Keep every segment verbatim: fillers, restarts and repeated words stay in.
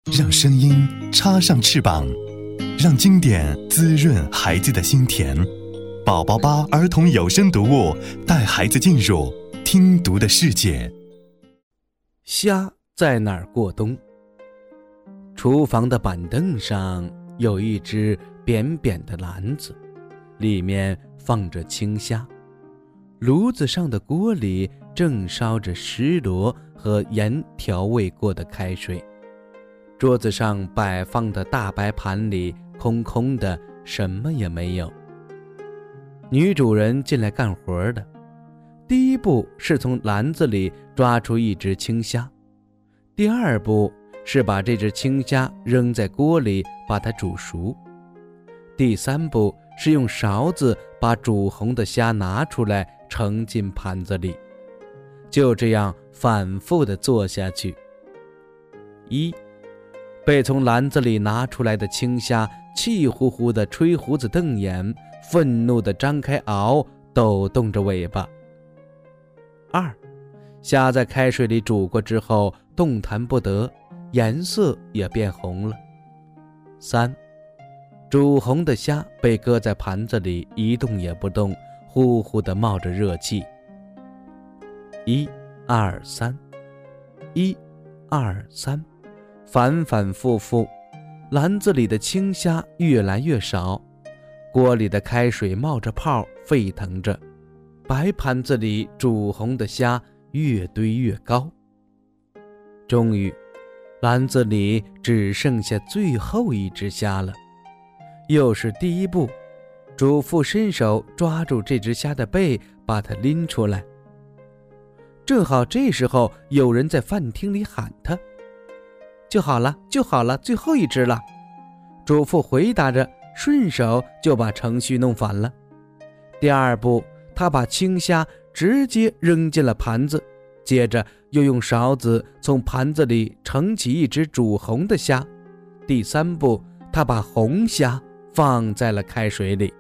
让声音插上翅膀，让经典滋润孩子的心田。宝宝吧儿童有声读物，带孩子进入听读的世界。 虾在哪儿过冬？厨房的板凳上有一只扁扁的篮子，里面放着青虾。炉子上的锅里正烧着石螺和盐调味过的开水。桌子上摆放的大白盘里空空的，什么也没有。女主人进来干活的，第一步是从篮子里抓出一只青虾，第二步是把这只青虾扔在锅里把它煮熟，第三步是用勺子把煮红的虾拿出来盛进盘子里，就这样反复地做下去。一被从篮子里拿出来的青虾气呼呼地吹胡子瞪眼，愤怒地张开螯，抖动着尾巴。二虾在开水里煮过之后动弹不得，颜色也变红了。三煮红的虾被搁在盘子里一动也不动，呼呼地冒着热气。一二三，一二三，反反复复，篮子里的青虾越来越少，锅里的开水冒着泡沸腾着，白盘子里煮红的虾越堆越高。终于篮子里只剩下最后一只虾了。又是第一步，主妇伸手抓住这只虾的背，把它拎出来。正好这时候有人在饭厅里喊他：就好了，就好了，最后一只了。主妇回答着，顺手就把程序弄反了。第二步，他把青虾直接扔进了盘子，接着又用勺子从盘子里盛起一只煮红的虾。第三步，他把红虾放在了开水里。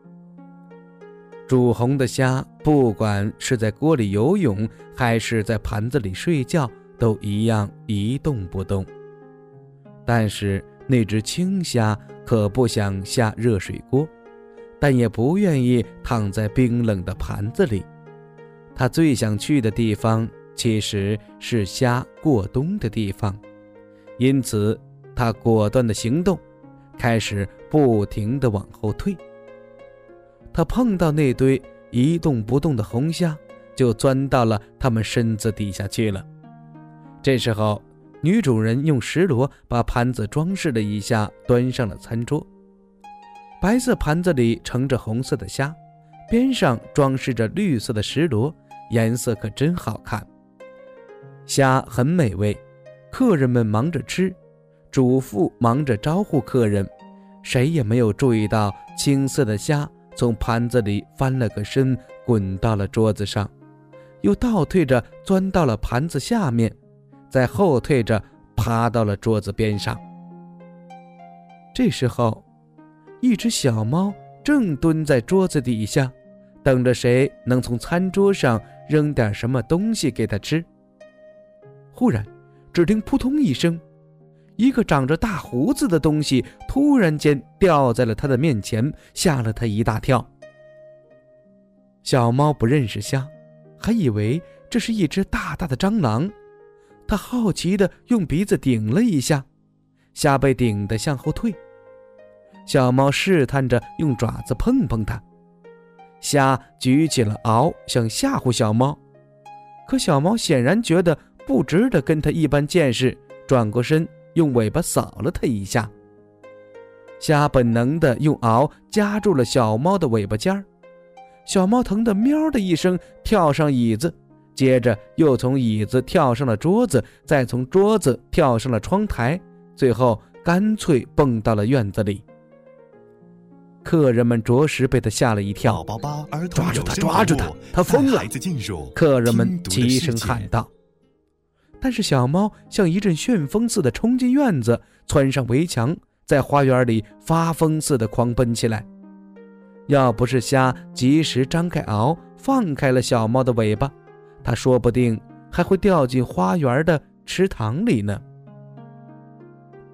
煮红的虾不管是在锅里游泳还是在盘子里睡觉，都一样一动不动。但是那只青虾可不想下热水锅，但也不愿意躺在冰冷的盘子里。它最想去的地方其实是虾过冬的地方，因此它果断地行动，开始不停地往后退。他碰到那堆一动不动的红虾，就钻到了他们身子底下去了。这时候女主人用石螺把盘子装饰了一下，端上了餐桌。白色盘子里盛着红色的虾，边上装饰着绿色的石螺，颜色可真好看。虾很美味，客人们忙着吃，主妇忙着招呼客人，谁也没有注意到青色的虾从盘子里翻了个身，滚到了桌子上，又倒退着钻到了盘子下面，再后退着爬到了桌子边上。这时候一只小猫正蹲在桌子底下，等着谁能从餐桌上扔点什么东西给它吃。忽然只听扑通一声，一个长着大胡子的东西突然间掉在了他的面前，吓了他一大跳。小猫不认识虾，还以为这是一只大大的蟑螂，它好奇地用鼻子顶了一下，虾被顶得向后退。小猫试探着用爪子碰碰它，虾举起了螯想吓唬小猫，可小猫显然觉得不值得跟它一般见识，转过身用尾巴扫了它一下。虾本能地用螯夹住了小猫的尾巴尖儿，小猫疼得喵的一声跳上椅子，接着又从椅子跳上了桌子，再从桌子跳上了窗台，最后干脆蹦到了院子里。客人们着实被他吓了一跳， 宝宝吧儿童抓住他， 有声抓住他，他疯了！ 孩子进入客人们齐声喊道。但是小猫像一阵旋风似的冲进院子，窜上围墙，在花园里发疯似的狂奔起来。要不是虾及时张开螯放开了小猫的尾巴，它说不定还会掉进花园的池塘里呢。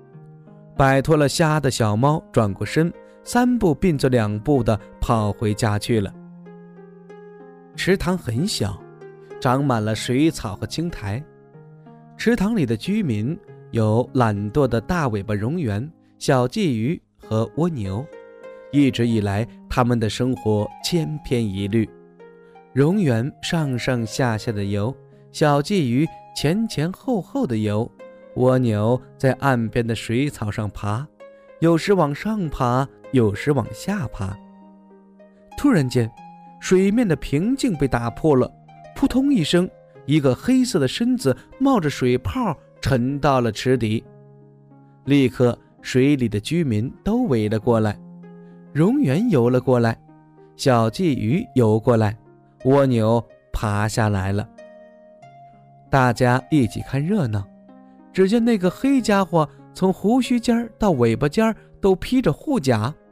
摆脱了虾的小猫转过身，三步并作两步地跑回家去了。池塘很小，长满了水草和青苔。池塘里的居民有懒惰的大尾巴蝾螈、小鲫鱼和蜗牛，一直以来他们的生活千篇一律。蝾螈上上下下的游，小鲫鱼前前后后的游，蜗牛在岸边的水草上爬，有时往上爬，有时往下爬。突然间，水面的平静被打破了，扑通一声，一个黑色的身子冒着水泡沉到了池底。立刻水里的居民都围了过来，蝾螈游了过来，小鲫鱼游过来，蜗牛爬下来了。大家一起看热闹，只见那个黑家伙从胡须尖到尾巴尖都披着护甲，